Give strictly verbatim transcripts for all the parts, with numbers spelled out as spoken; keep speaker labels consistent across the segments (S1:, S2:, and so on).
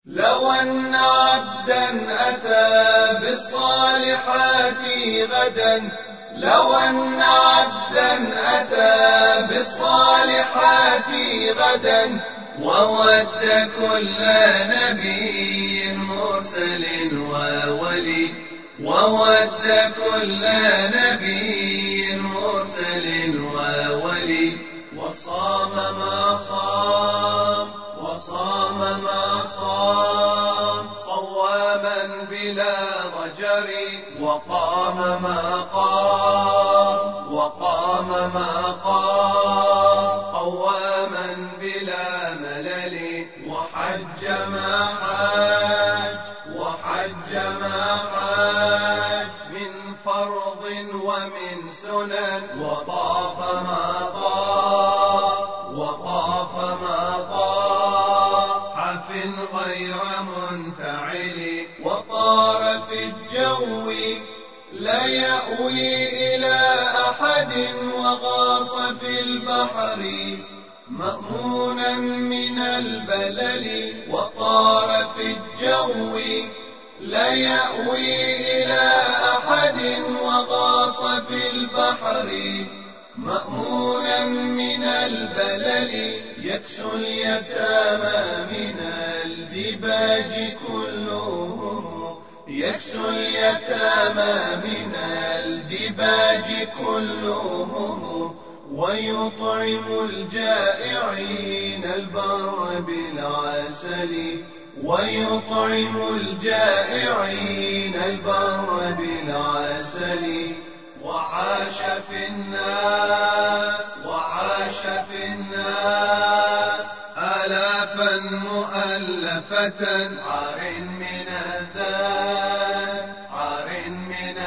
S1: لو أن عبدا أتى بالصالحات غدا لو أن عبدا أتى بالصالحات غدا وود كل نبي مرسل وولي وود كل نبي مرسل وولي وصام ما صام وصام ما صام صواما بلا ضجر وقام ما قام وقام ما قام قواما بلا ملل وحج ما حج وحج ما حج من فرض ومن سنن وطاف ما طاف وطاف ما طاف حف غير منفعل وطار في الجو لا يأوي إلى أحد وغاص في البحر مأمونا من البلل وطار في الجو لا يأوي إلى أحد وغاص في البحر مأمونا من البلل يكسو اليتامى من الدباج كلهم يكسو اليتامى من الدباج كلهم ويطعم الجائعين البر بالعسل ويطعم الجائعين البر بالعسل وعاش في الناس وعاش في الناس آلافا مؤلفة عار من الذان عار من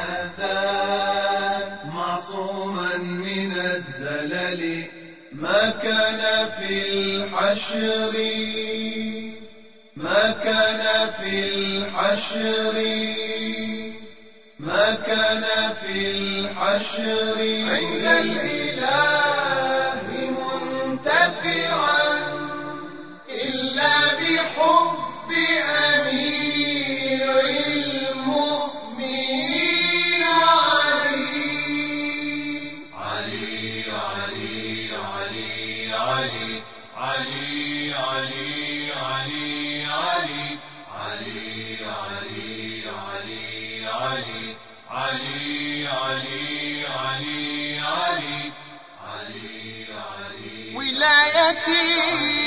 S1: الذان معصوما من الزلل ما كان في الحشر ما كان في الحشر ما كان في الحشر عند الإله منتفعا إلا بحب أمير المؤمنين علي علي علي علي علي علي علي علي علي علي علي علي علي علي علي علي علي علي علي ولايتي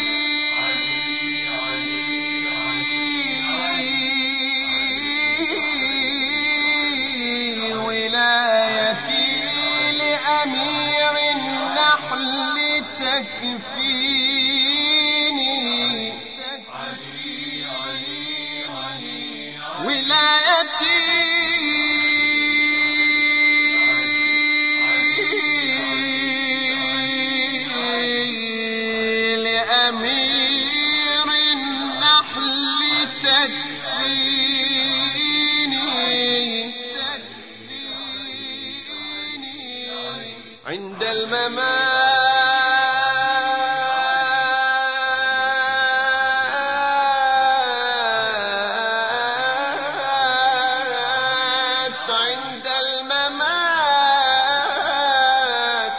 S1: ولايتي لأمير النحل تكفيني علي علي علي ولايتي عند الممات عند الممات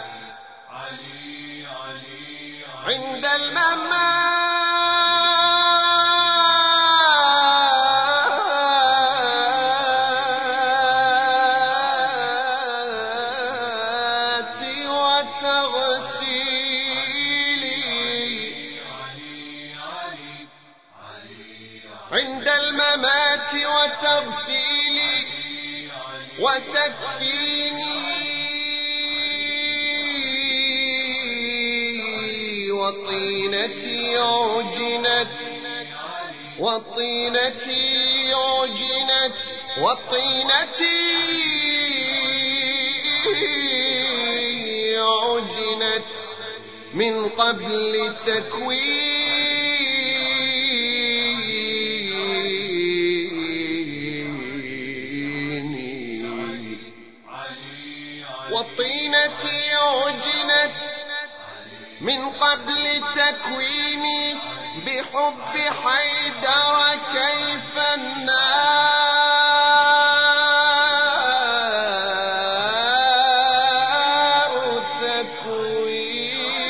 S1: علي علي عند الممات عند الممات وتغسيلي وتكفيني وطينتي عجنت وطينتي عجنت وطينتي عجنت من قبل تكوين وطينتي عجنت من قبل تكويني بحب حيدر تكوين